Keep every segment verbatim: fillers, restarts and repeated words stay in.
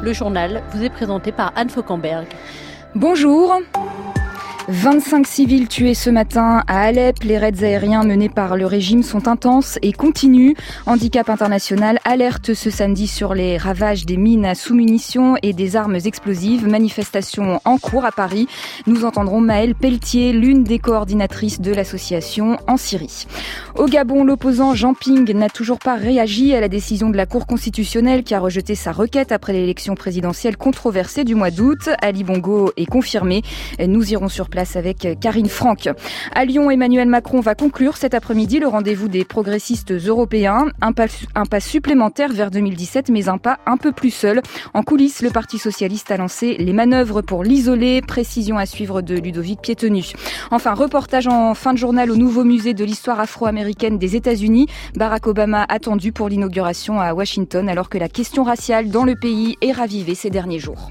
Le journal vous est présenté par Anne Fauquemberg. Bonjour. vingt-cinq civils tués ce matin à Alep. Les raids aériens menés par le régime sont intenses et continuent. Handicap International alerte ce samedi sur les ravages des mines à sous-munitions et des armes explosives. Manifestation en cours à Paris. Nous entendrons Maëlle Pelletier, l'une des coordinatrices de l'association en Syrie. Au Gabon, l'opposant Jean Ping n'a toujours pas réagi à la décision de la Cour constitutionnelle qui a rejeté sa requête après l'élection présidentielle controversée du mois d'août. Ali Bongo est confirmé. Nous irons sur place avec Karine Franck. À Lyon, Emmanuel Macron va conclure cet après-midi le rendez-vous des progressistes européens. Un pas, un pas supplémentaire vers deux mille dix-sept, mais un pas un peu plus seul. En coulisses, le Parti socialiste a lancé les manœuvres pour l'isoler. Précision à suivre de Ludovic Piétenu. Enfin, reportage en fin de journal au nouveau musée de l'histoire afro-américaine des États-Unis. Barack Obama attendu pour l'inauguration à Washington, alors que la question raciale dans le pays est ravivée ces derniers jours.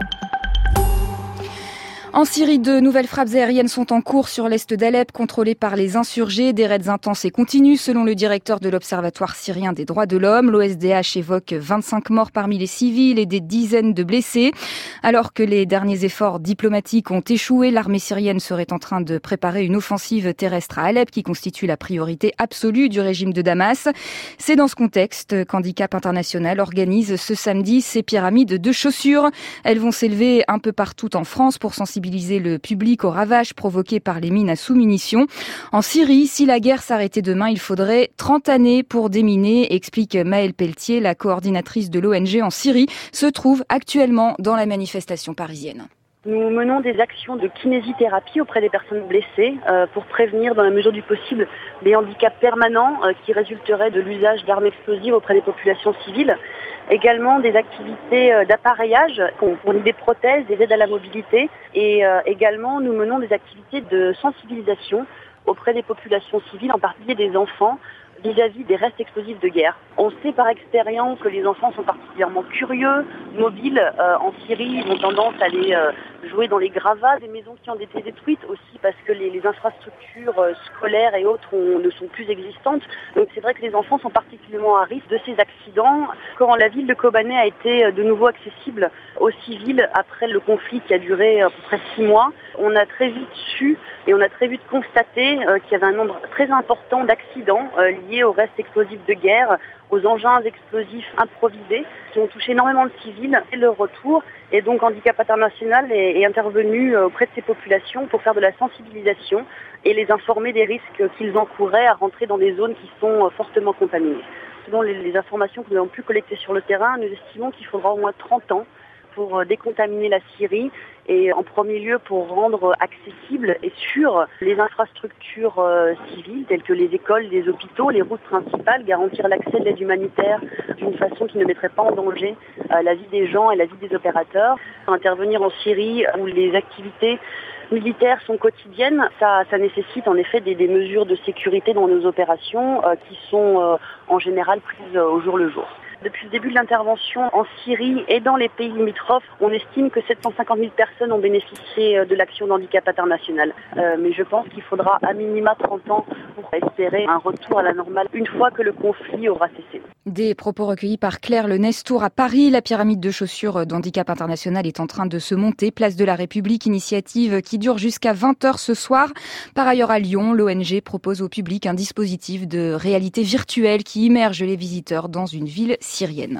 En Syrie, de nouvelles frappes aériennes sont en cours sur l'est d'Alep, contrôlées par les insurgés. Des raids intenses et continus, selon le directeur de l'Observatoire syrien des droits de l'homme. L'O S D H évoque vingt-cinq morts parmi les civils et des dizaines de blessés. Alors que les derniers efforts diplomatiques ont échoué, l'armée syrienne serait en train de préparer une offensive terrestre à Alep qui constitue la priorité absolue du régime de Damas. C'est dans ce contexte qu'Handicap International organise ce samedi ses pyramides de chaussures. Elles vont s'élever un peu partout en France pour sensibiliser le public aux ravages provoqués par les mines à sous-munitions. En Syrie, si la guerre s'arrêtait demain, il faudrait trente années pour déminer, explique Maëlle Pelletier, la coordinatrice de l'O N G en Syrie, se trouve actuellement dans la manifestation parisienne. Nous menons des actions de kinésithérapie auprès des personnes blessées euh, pour prévenir dans la mesure du possible des handicaps permanents euh, qui résulteraient de l'usage d'armes explosives auprès des populations civiles. Également des activités euh, d'appareillage, on fournit des prothèses, des aides à la mobilité et euh, également nous menons des activités de sensibilisation auprès des populations civiles, en particulier des enfants, vis-à-vis des restes explosifs de guerre. On sait par expérience que les enfants sont particulièrement curieux, mobiles. Euh, en Syrie, ils ont tendance à aller euh, jouer dans les gravats des maisons qui ont été détruites, aussi parce que les, les infrastructures euh, scolaires et autres ont, ne sont plus existantes. Donc c'est vrai que les enfants sont particulièrement à risque de ces accidents. Quand la ville de Kobané a été de nouveau accessible aux civils après le conflit qui a duré à peu près six mois, on a très vite su et on a très vite constaté euh, qu'il y avait un nombre très important d'accidents euh, liés aux restes explosifs de guerre, aux engins explosifs improvisés qui ont touché énormément de civils et leur retour. Et donc Handicap International est, est intervenu auprès de ces populations pour faire de la sensibilisation et les informer des risques qu'ils encouraient à rentrer dans des zones qui sont fortement contaminées. Selon les, les informations que nous avons pu collecter sur le terrain, nous estimons qu'il faudra au moins trente ans pour décontaminer la Syrie et en premier lieu pour rendre accessibles et sûres les infrastructures euh, civiles telles que les écoles, les hôpitaux, les routes principales, garantir l'accès de l'aide humanitaire d'une façon qui ne mettrait pas en danger euh, la vie des gens et la vie des opérateurs. Intervenir en Syrie où les activités militaires sont quotidiennes, ça, ça nécessite en effet des, des mesures de sécurité dans nos opérations euh, qui sont euh, en général prises euh, au jour le jour. Depuis le début de l'intervention en Syrie et dans les pays limitrophes, on estime que sept cent cinquante mille personnes ont bénéficié de l'action d'Handicap International. Euh, mais je pense qu'il faudra à minima trente ans pour espérer un retour à la normale une fois que le conflit aura cessé. Des propos recueillis par Claire Le Nestour à Paris. La pyramide de chaussures d'Handicap International est en train de se monter. Place de la République, initiative qui dure jusqu'à vingt heures ce soir. Par ailleurs, à Lyon, l'O N G propose au public un dispositif de réalité virtuelle qui immerge les visiteurs dans une ville syrienne.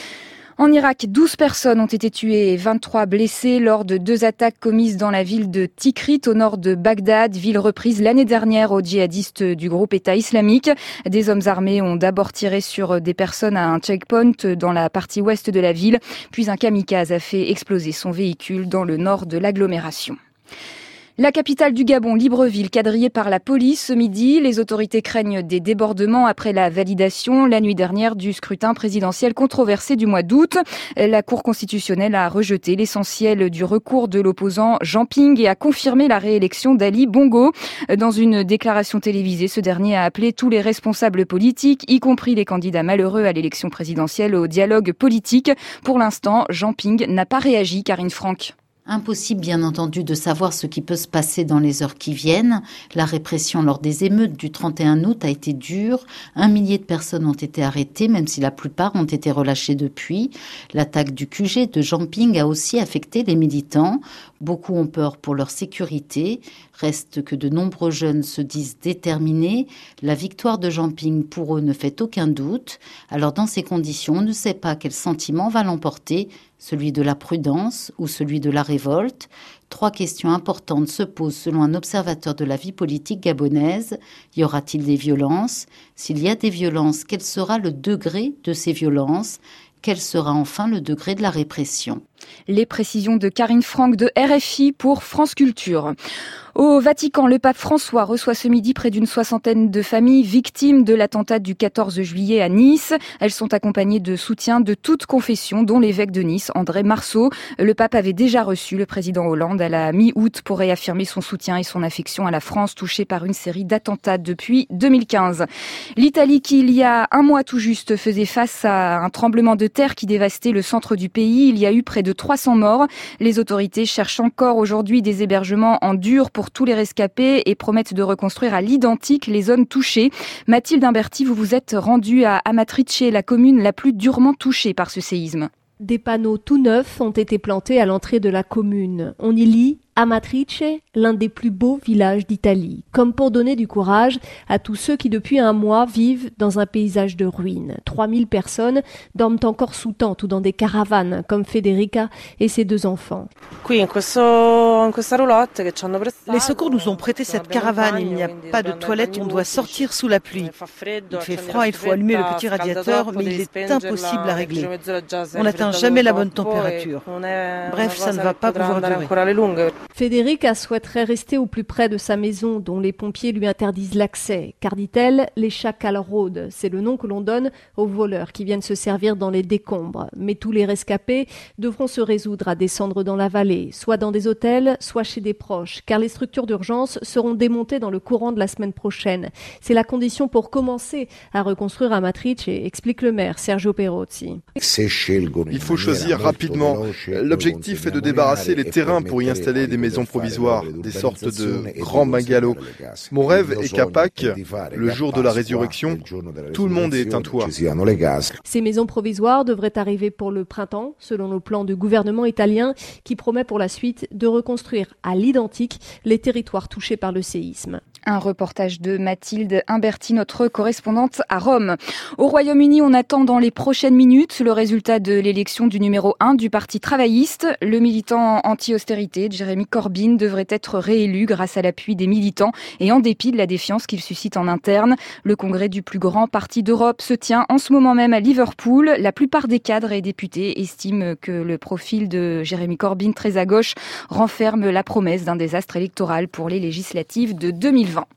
En Irak, douze personnes ont été tuées et vingt-trois blessées lors de deux attaques commises dans la ville de Tikrit, au nord de Bagdad, ville reprise l'année dernière aux djihadistes du groupe État islamique. Des hommes armés ont d'abord tiré sur des personnes à un checkpoint dans la partie ouest de la ville, puis un kamikaze a fait exploser son véhicule dans le nord de l'agglomération. La capitale du Gabon, Libreville, quadrillée par la police ce midi. Les autorités craignent des débordements après la validation la nuit dernière du scrutin présidentiel controversé du mois d'août. La Cour constitutionnelle a rejeté l'essentiel du recours de l'opposant Jean Ping et a confirmé la réélection d'Ali Bongo. Dans une déclaration télévisée, ce dernier a appelé tous les responsables politiques, y compris les candidats malheureux à l'élection présidentielle, au dialogue politique. Pour l'instant, Jean Ping n'a pas réagi, Karine Franck. Impossible, bien entendu, de savoir ce qui peut se passer dans les heures qui viennent. La répression lors des émeutes du trente et un août a été dure. Un millier de personnes ont été arrêtées, même si la plupart ont été relâchées depuis. L'attaque du Q G de Jamping a aussi affecté les militants. Beaucoup ont peur pour leur sécurité. Reste que de nombreux jeunes se disent déterminés. La victoire de Jamping, pour eux, ne fait aucun doute. Alors, dans ces conditions, on ne sait pas quel sentiment va l'emporter, celui de la prudence ou celui de la révolte. Trois questions importantes se posent selon un observateur de la vie politique gabonaise. Y aura-t-il des violences ? S'il y a des violences, quel sera le degré de ces violences ? Quel sera enfin le degré de la répression ? Les précisions de Karine Franck de R F I pour France Culture. Au Vatican, le pape François reçoit ce midi près d'une soixantaine de familles victimes de l'attentat du quatorze juillet à Nice. Elles sont accompagnées de soutien de toutes confessions, dont l'évêque de Nice, André Marceau. Le pape avait déjà reçu le président Hollande à la mi-août pour réaffirmer son soutien et son affection à la France, touchée par une série d'attentats depuis deux mille quinze. L'Italie, qui il y a un mois tout juste faisait face à un tremblement de terre qui dévastait le centre du pays. Il y a eu près de trois cents morts. Les autorités cherchent encore aujourd'hui des hébergements en dur pour tous les rescapés et promettent de reconstruire à l'identique les zones touchées. Mathilde Imberti, vous vous êtes rendue à Amatrice, la commune la plus durement touchée par ce séisme. Des panneaux tout neufs ont été plantés à l'entrée de la commune. On y lit Amatrice, l'un des plus beaux villages d'Italie, comme pour donner du courage à tous ceux qui depuis un mois vivent dans un paysage de ruines. trois mille personnes dorment encore sous tente ou dans des caravanes, comme Federica et ses deux enfants. Les secours nous ont prêté cette caravane, il n'y a pas de toilette, on doit sortir sous la pluie. Il fait froid, il faut allumer le petit radiateur, mais il est impossible à régler. On n'atteint jamais la bonne température. Bref, ça ne va pas pouvoir durer. Federica souhaiterait rester au plus près de sa maison, dont les pompiers lui interdisent l'accès. Car, dit-elle, les chacals rôdent. C'est le nom que l'on donne aux voleurs qui viennent se servir dans les décombres. Mais tous les rescapés devront se résoudre à descendre dans la vallée, soit dans des hôtels, soit chez des proches, car les structures d'urgence seront démontées dans le courant de la semaine prochaine. C'est la condition pour commencer à reconstruire Amatrice, explique le maire Sergio Perozzi. Il faut choisir rapidement. L'objectif est de débarrasser les terrains pour y installer des maisons provisoires, des sortes de grands bungalows. Mon rêve est qu'à Pâques, le jour de la résurrection, tout le monde ait un toit. Ces maisons provisoires devraient arriver pour le printemps, selon le plan du gouvernement italien, qui promet pour la suite de reconstruire à l'identique les territoires touchés par le séisme. Un reportage de Mathilde Imberti, notre correspondante à Rome. Au Royaume-Uni, on attend dans les prochaines minutes le résultat de l'élection du numéro un du Parti travailliste. Le militant anti-austérité, Jeremy Corbyn, devrait être réélu grâce à l'appui des militants et en dépit de la défiance qu'il suscite en interne. Le congrès du plus grand parti d'Europe se tient en ce moment même à Liverpool. La plupart des cadres et députés estiment que le profil de Jeremy Corbyn, très à gauche, renferme la promesse d'un désastre électoral pour les législatives de deux mille vingt.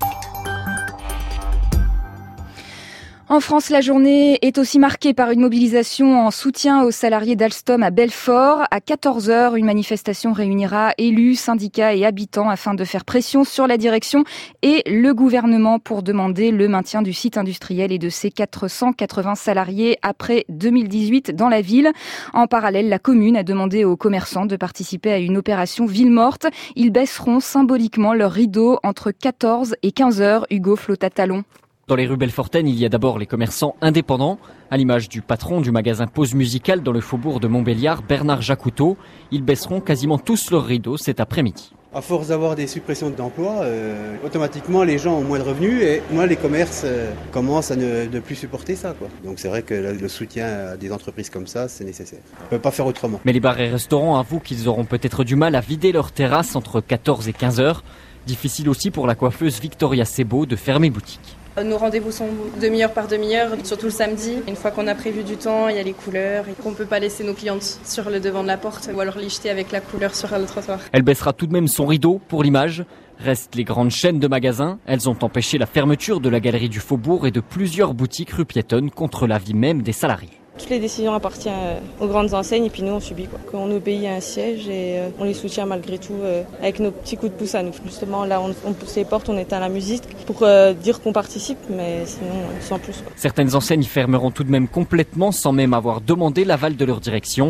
En France, la journée est aussi marquée par une mobilisation en soutien aux salariés d'Alstom à Belfort. À quatorze heures, une manifestation réunira élus, syndicats et habitants afin de faire pression sur la direction et le gouvernement pour demander le maintien du site industriel et de ses quatre cent quatre-vingts salariés après deux mille dix-huit dans la ville. En parallèle, la commune a demandé aux commerçants de participer à une opération ville morte. Ils baisseront symboliquement leur rideau entre quatorze et quinze heures. Hugo Flotta-Talon. Dans les rues Belfortaines, il y a d'abord les commerçants indépendants, à l'image du patron du magasin Pause Musicale dans le faubourg de Montbéliard, Bernard Jacoutot. Ils baisseront quasiment tous leurs rideaux cet après-midi. À force d'avoir des suppressions d'emplois, euh, automatiquement les gens ont moins de revenus et moi les commerces euh, commencent à ne, ne plus supporter ça, quoi. Donc c'est vrai que le, le soutien à des entreprises comme ça, c'est nécessaire. On ne peut pas faire autrement. Mais les bars et restaurants avouent qu'ils auront peut-être du mal à vider leurs terrasses entre quatorze et quinze heures. Difficile aussi pour la coiffeuse Victoria Sebo de fermer boutique. Nos rendez-vous sont demi-heure par demi-heure, surtout le samedi. Une fois qu'on a prévu du temps, il y a les couleurs et qu'on ne peut pas laisser nos clientes sur le devant de la porte ou alors les jeter avec la couleur sur le trottoir. Elle baissera tout de même son rideau pour l'image. Restent les grandes chaînes de magasins. Elles ont empêché la fermeture de la galerie du Faubourg et de plusieurs boutiques rue piétonne contre l'avis même des salariés. Toutes les décisions appartiennent aux grandes enseignes et puis nous on subit quoi. On obéit à un siège et on les soutient malgré tout avec nos petits coups de pouce à nous. Justement là on, on pousse les portes, on éteint la musique pour euh, dire qu'on participe mais sinon sans plus quoi. Certaines enseignes fermeront tout de même complètement sans même avoir demandé l'aval de leur direction.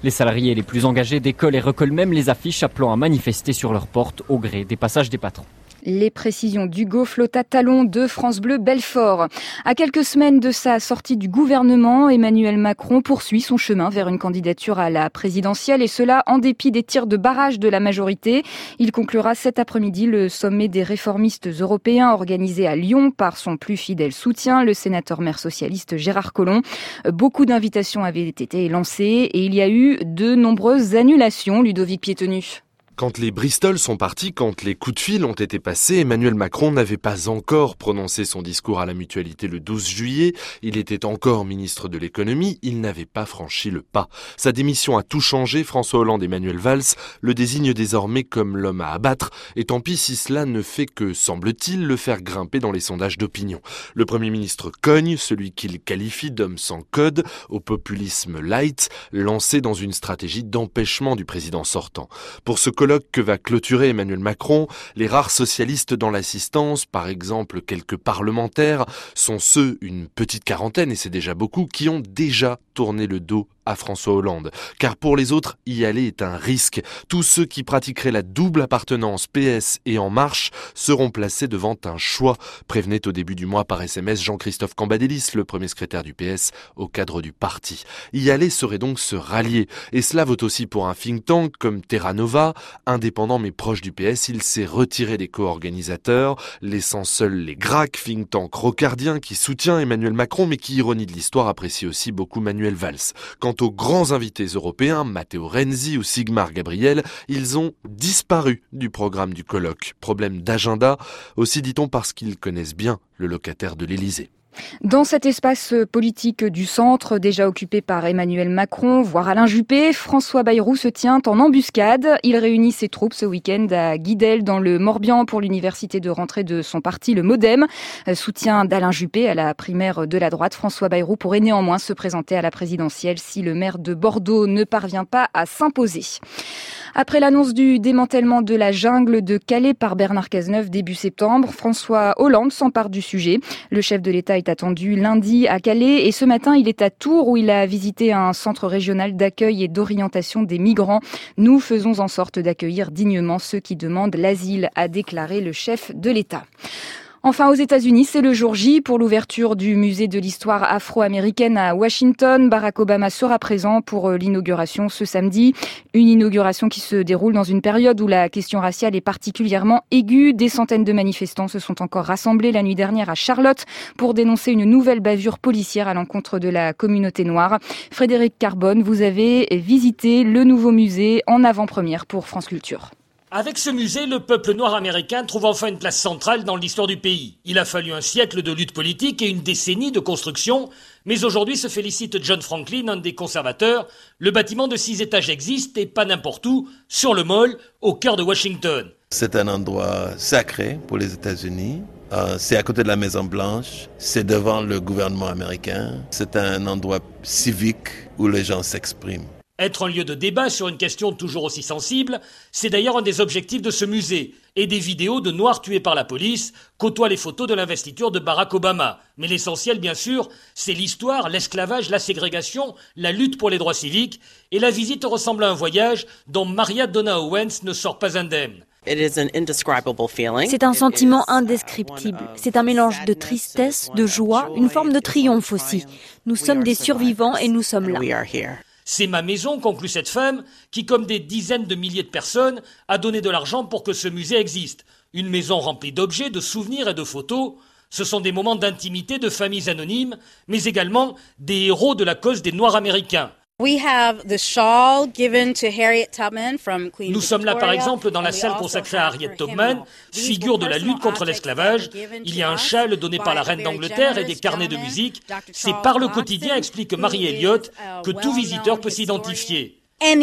Les salariés les plus engagés décollent et recollent même les affiches appelant à manifester sur leurs portes au gré des passages des patrons. Les précisions d'Hugo Flotta-Talon de France Bleu Belfort. À quelques semaines de sa sortie du gouvernement, Emmanuel Macron poursuit son chemin vers une candidature à la présidentielle et cela en dépit des tirs de barrage de la majorité. Il conclura cet après-midi le sommet des réformistes européens organisé à Lyon par son plus fidèle soutien, le sénateur maire socialiste Gérard Collomb. Beaucoup d'invitations avaient été lancées et il y a eu de nombreuses annulations, Ludovic Piétenu. Quand les Bristol sont partis, quand les coups de fil ont été passés, Emmanuel Macron n'avait pas encore prononcé son discours à la Mutualité le douze juillet. Il était encore ministre de l'économie, il n'avait pas franchi le pas. Sa démission a tout changé, François Hollande et Manuel Valls le désignent désormais comme l'homme à abattre. Et tant pis si cela ne fait que, semble-t-il, le faire grimper dans les sondages d'opinion. Le Premier ministre cogne, celui qu'il qualifie d'homme sans code, au populisme light, lancé dans une stratégie d'empêchement du président sortant. Pour ce colloque que va clôturer Emmanuel Macron, les rares socialistes dans l'assistance, par exemple quelques parlementaires, sont ceux, une petite quarantaine, et c'est déjà beaucoup, qui ont déjà tourné le dos à François Hollande. Car pour les autres, y aller est un risque. Tous ceux qui pratiqueraient la double appartenance P S et En Marche seront placés devant un choix, prévenait au début du mois par S M S Jean-Christophe Cambadélis, le premier secrétaire du P S, au cadre du parti. Y aller serait donc se rallier. Et cela vaut aussi pour un think tank comme Terra Nova. Indépendant mais proche du P S, il s'est retiré des co-organisateurs, laissant seuls les G R A C, think tank rocardien qui soutient Emmanuel Macron, mais qui, ironie de l'histoire, apprécie aussi beaucoup Manuel Valls. Quant aux grands invités européens, Matteo Renzi ou Sigmar Gabriel, ils ont disparu du programme du colloque. Problème d'agenda, aussi dit-on parce qu'ils connaissent bien le locataire de l'Élysée. Dans cet espace politique du centre, déjà occupé par Emmanuel Macron, voire Alain Juppé, François Bayrou se tient en embuscade. Il réunit ses troupes ce week-end à Guidel, dans le Morbihan, pour l'université de rentrée de son parti, le MoDem. Soutien d'Alain Juppé à la primaire de la droite, François Bayrou pourrait néanmoins se présenter à la présidentielle si le maire de Bordeaux ne parvient pas à s'imposer. Après l'annonce du démantèlement de la jungle de Calais par Bernard Cazeneuve début septembre, François Hollande s'empare du sujet. Le chef de l'État est attendu lundi à Calais et ce matin, il est à Tours où il a visité un centre régional d'accueil et d'orientation des migrants. Nous faisons en sorte d'accueillir dignement ceux qui demandent l'asile, a déclaré le chef de l'État. Enfin, aux États-Unis, c'est le jour J pour l'ouverture du musée de l'histoire afro-américaine à Washington. Barack Obama sera présent pour l'inauguration ce samedi. Une inauguration qui se déroule dans une période où la question raciale est particulièrement aiguë. Des centaines de manifestants se sont encore rassemblés la nuit dernière à Charlotte pour dénoncer une nouvelle bavure policière à l'encontre de la communauté noire. Frédéric Carbone, vous avez visité le nouveau musée en avant-première pour France Culture. Avec ce musée, le peuple noir américain trouve enfin une place centrale dans l'histoire du pays. Il a fallu un siècle de lutte politique et une décennie de construction, mais aujourd'hui se félicite John Franklin, un des conservateurs. Le bâtiment de six étages existe et pas n'importe où, sur le Mall, au cœur de Washington. C'est un endroit sacré pour les États-Unis. Euh, c'est à côté de la Maison-Blanche, c'est devant le gouvernement américain. C'est un endroit civique où les gens s'expriment. Être un lieu de débat sur une question toujours aussi sensible, c'est d'ailleurs un des objectifs de ce musée. Et des vidéos de Noirs tués par la police côtoient les photos de l'investiture de Barack Obama. Mais l'essentiel, bien sûr, c'est l'histoire, l'esclavage, la ségrégation, la lutte pour les droits civiques. Et la visite ressemble à un voyage dont Maria Donna Owens ne sort pas indemne. C'est un sentiment indescriptible. C'est un mélange de tristesse, de joie, une forme de triomphe aussi. Nous sommes des survivants et nous sommes là. C'est ma maison, conclut cette femme, qui, comme des dizaines de milliers de personnes, a donné de l'argent pour que ce musée existe. Une maison remplie d'objets, de souvenirs et de photos. Ce sont des moments d'intimité de familles anonymes, mais également des héros de la cause des Noirs américains. We have the shawl given to Harriet Tubman from Queen Nous sommes là par exemple dans la salle consacrée à Harriet Tubman, figure de la lutte contre l'esclavage. Il y a un châle donné par la reine d'Angleterre et des carnets de musique. C'est par le quotidien, explique Marie Elliott, que tout visiteur peut s'identifier.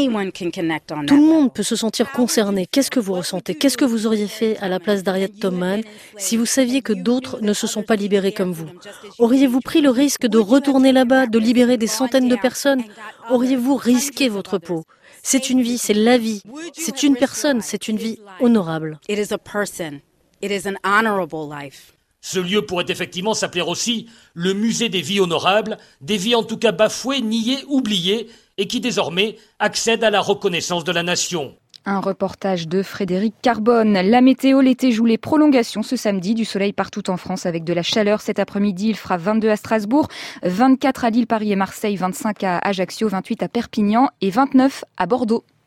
Tout le monde peut se sentir concerné. Qu'est-ce que vous ressentez? Qu'est-ce que vous auriez fait à la place d'Harriet Tubman si vous saviez que d'autres ne se sont pas libérés comme vous? Auriez-vous pris le risque de retourner là-bas, de libérer des centaines de personnes? Auriez-vous risqué votre peau? C'est une vie, c'est la vie. C'est une personne, c'est une vie honorable. Ce lieu pourrait effectivement s'appeler aussi le musée des vies honorables, des vies en tout cas bafouées, niées, oubliées, et qui désormais accède à la reconnaissance de la nation. Un reportage de Frédéric Carbone. La météo, l'été joue les prolongations ce samedi. Du soleil partout en France avec de la chaleur. Cet après-midi, il fera vingt-deux à Strasbourg, vingt-quatre à Lille, Paris et Marseille, vingt-cinq à Ajaccio, vingt-huit à Perpignan et vingt-neuf à Bordeaux.